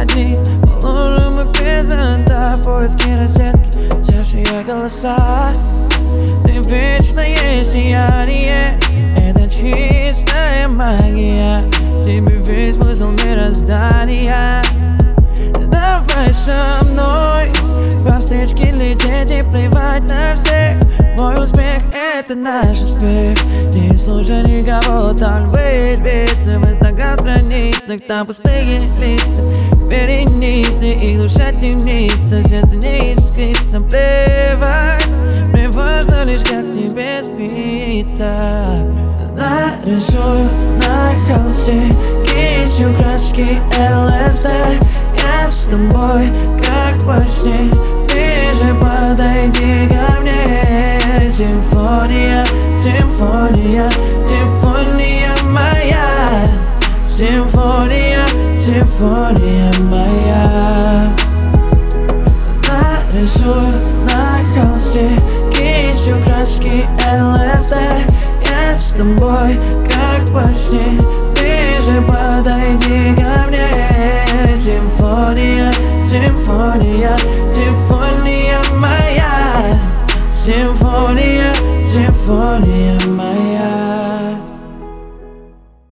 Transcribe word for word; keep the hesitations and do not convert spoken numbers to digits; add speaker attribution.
Speaker 1: одни. По лужам и пизда в поиске розетки, севшие голоса. Ты вечное сияние, это чистая магия. Тебе весь смысл мироздания. Давай со мной по встречке лететь и плевать на всех. Мой успех — это наш успех. Не слушай никого, там выльется в инстаграм страницах. Там пустые лица, вереницы, их душа темнится, сердце не искрится. Плевать, мне важно лишь, как тебе спится. Нарисую на холсте кистью краски эл эс дэ. Я с тобой, как во сне, ближе подойди ко мне. Симфония, симфония, симфония моя. Симфония, симфония моя. Нарисую на холсте кистью краски эл эс дэ. Я с тобой, как во сне,